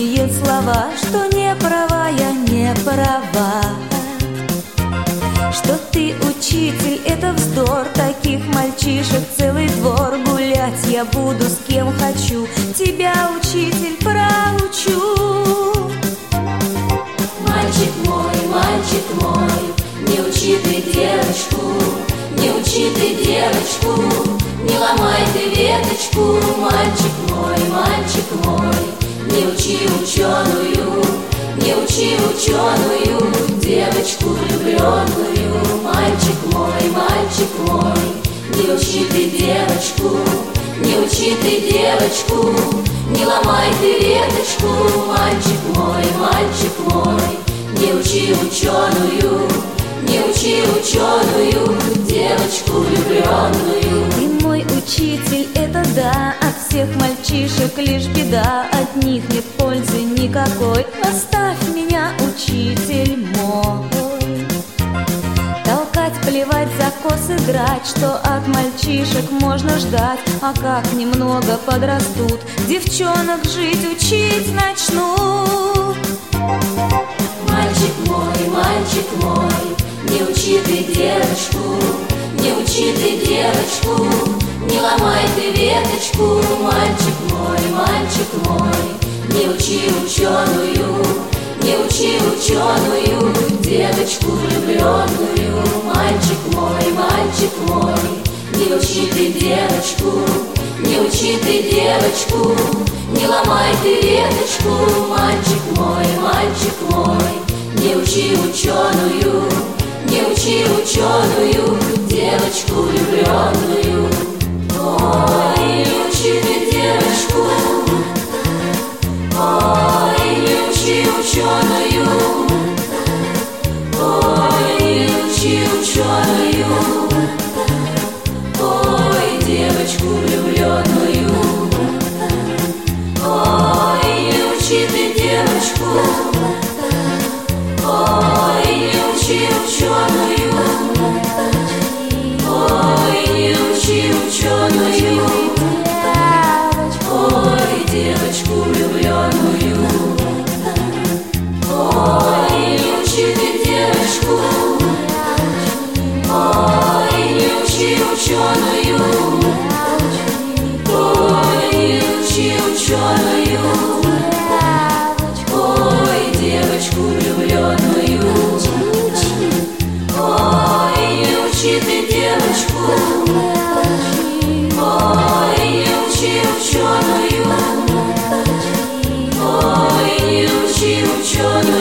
пустые слова, что не права, я не права. Что ты учитель, это вздор, таких мальчишек целый двор. Гулять я буду с кем хочу, тебя, учитель, проучу. Мальчик мой, не учи ты девочку, не учи ты девочку, не ломай ты веточку. Мальчик мой, не учи ученую, не учи ученую, девочку влюбленную. Мальчик мой, не учи ты девочку, не учи ты девочку, не ломай ты веточку. Мальчик мой, не учи ученую, не учи ученую, девочку влюбленную. Ты мой учитель, это да, от всех мальчишек лишь беда, от них нет пользы никакой. Оставь меня, учитель мой. Толкать, плевать, за косы драть, что от мальчишек можно ждать. А как немного подрастут, девчонок жить учить начнут. Мальчик мой, не учи ты девочку, не учи ты девочку, не ломай ты веточку. Мальчик мой, не учи ученую, не учи ученую, девочку влюбленную. Мальчик мой, не учи ты девочку, не учи ты девочку, не ломай ты веточку. Мальчик мой, не учи ученую, не учи ученую, девочку влюбленную. Ой, не учи ты девочку, ой, не учи ученую, ой, не учи ученую, ой, девочку влюбленную. Ой, не учи ты девочку, ой, не учи ученую, ой, не учи ученую, ой, девочку влюбленную. Ой, не учи ты девочку, ой, не учи ученую, ой, не учи ученую, ой, девочку влюбленную. Ой, не учи ты девочку, ой, не учи ученую, ой, не учи ученую.